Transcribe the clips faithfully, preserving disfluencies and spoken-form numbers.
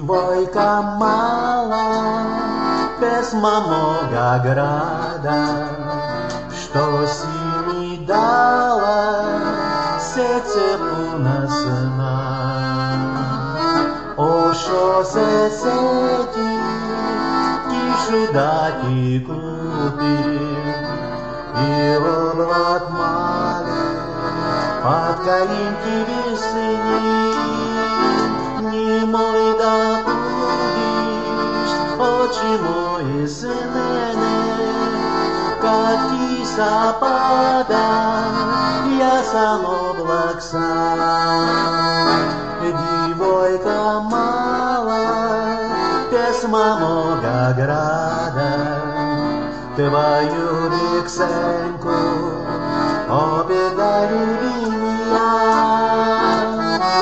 Войка мала, без мамога града, что сини дала, серце пуна сна. О, що се сети, тишу дати купи, и облак мали, под каинки весны. Не мой да будешь, очи мои сыны, как киса пада, я сам облак сам. Дивойка мала, без мамога града, твою вексенку обеда люби я.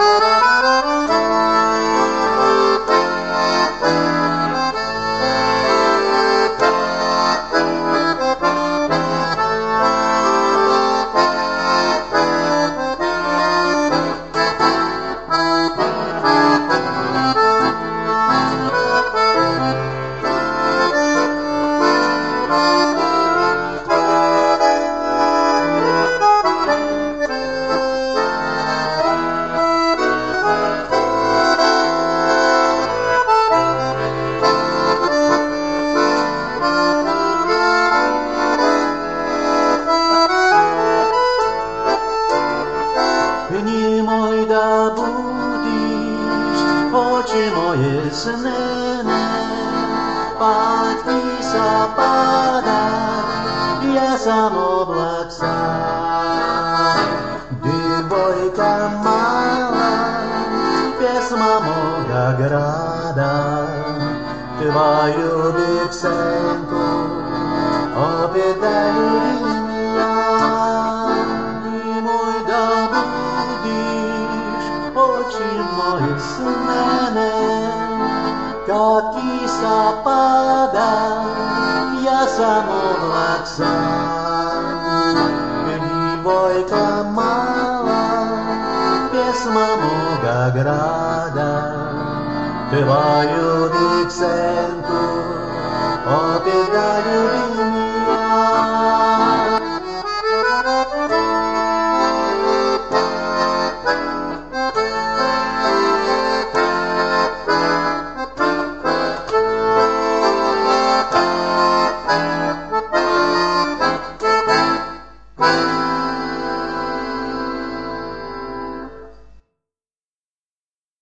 Не мой да будешь, очи мои сны, под киса пада, я сам облак сам. Дивойка мала, без мамога града, твою вексенку обеда люби я. Не мой да будешь, очи мои сны, как киса пада, я сам облак сам. Дивойка мала, без мамога града, твою вексенку обеда люби.